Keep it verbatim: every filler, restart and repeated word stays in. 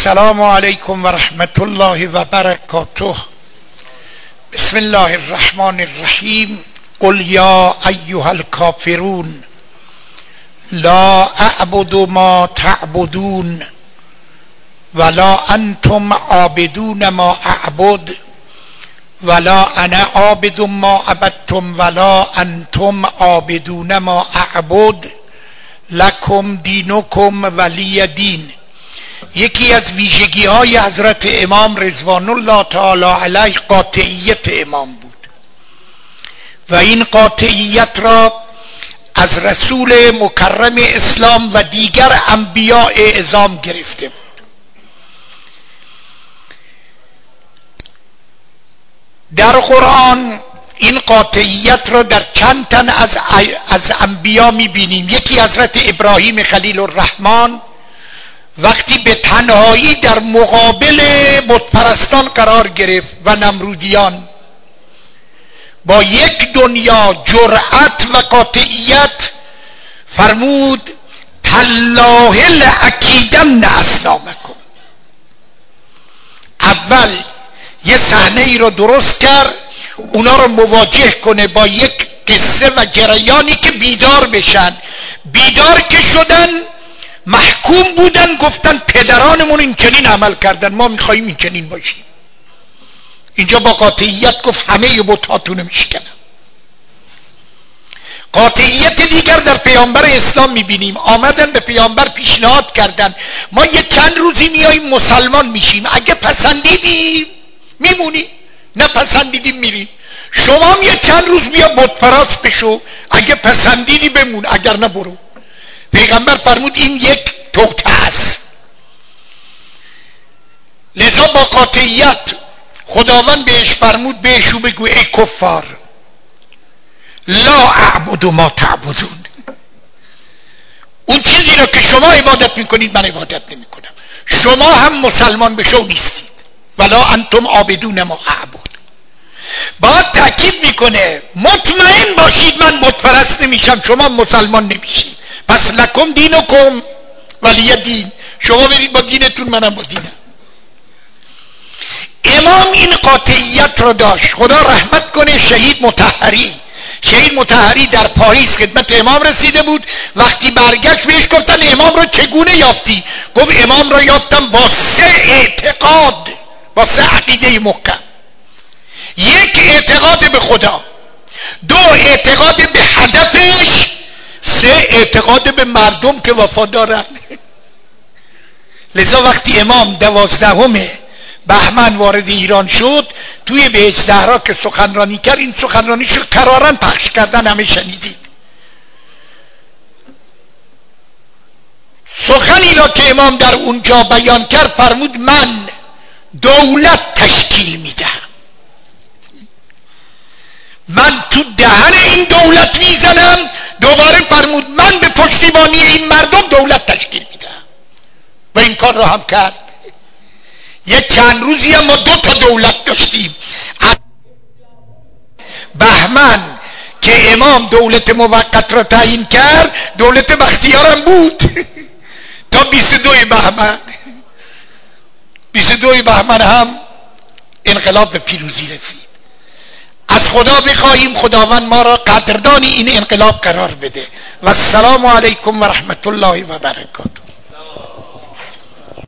السلام علیکم و رحمت الله و برکاته. بسم الله الرحمن الرحیم. قل یا ایها الکافرون لا اعبد ما تعبدون ولا انتم عابدون ما اعبد ولا انا عابد ما عبدتم ولا انتم عابدون ما اعبد لکم دینکم ولی دین. یکی از ویژگی های حضرت امام رضوان الله تعالی علیه قاطعیت امام بود و این قاطعیت را از رسول مکرم اسلام و دیگر انبیاء اعظام گرفته بود. در قرآن این قاطعیت را در چند تن از از انبیا می‌بینیم. یکی حضرت ابراهیم خلیل الرحمن وقتی به تنهایی در مقابل بتپرستان قرار گرفت و نمرودیان، با یک دنیا جرأت و قاطعیت فرمود تالله لأکیدن اصنامکم. اول یه صحنه ای رو درست کرد اونا رو مواجه کنه با یک قصه و جریانی که بیدار بشن. بیدار که شدن محکوم بودن، گفتن پدرانمون این چنین عمل کردن، ما میخواییم این چنین باشیم. اینجا با قاطعیت گفت همه بت‌هاتون میشکنم. قاطعیت دیگر در پیامبر اسلام میبینیم. آمدن به پیامبر پیشنهاد کردن ما یه چند روزی میاییم مسلمان میشیم، اگه پسندیدیم میمونی، نه پسندیدیم میریم. شما هم یه چند روز بیا بت پرست بشو، اگه پسندیدی بمون، اگر نه برو. پیغمبر فرمود این یک توطئه است. لذا با قاطعیت خداوند بهش فرمود بهشو بگو ای کفار لا اعبد ما تعبدون، اون چیزی رو که شما عبادت میکنید من عبادت نمیکنم. شما هم مسلمان بشو نیستید. ولا انتم عابدون ما اعبد. باید تأکید میکنه مطمئن باشید من بت پرست نمیشم، شما مسلمان نمیشید. پس لکم دینکم ولی دین، شما برید با دینتون، منم با دینم. امام این قاطعیت رو داشت. خدا رحمت کنه شهید مطهری. شهید مطهری در پاریس خدمت امام رسیده بود. وقتی برگشت بهش گفتن امام رو چگونه یافتی؟ گفت امام رو یافتم با سه اعتقاد، با سه عقیده محکم. یک اعتقاد به خدا، دو اعتقاد به هدفش، سه اعتقاد به مردم که وفادارن. لذا وقتی امام دوازدهم بهمن وارد ایران شد، توی بهشت زهرا که سخنرانی کرد، این سخنرانیشو قرارن پخش کردن، همه شنیدید. سخنی را که امام در اونجا بیان کرد فرمود من دولت تشکیل میدم، من تو دهن این دولت میزنم. دوباره فرمود من به پشتیبانی این مردم دولت تشکیل میدم و این کار را هم کرد. یه چند روزی هم ما دو تا دولت داشتیم. بهمن که امام دولت موقت را تعیین کرد، دولت بختیارم بود تا بیست و دو بهمن. بیست و دو بهمن هم انقلاب به پیروزی رسید. از خدا بخواهیم خداوند ما را قدردان این انقلاب قرار بده. و السلام علیکم و رحمت الله و برکاته.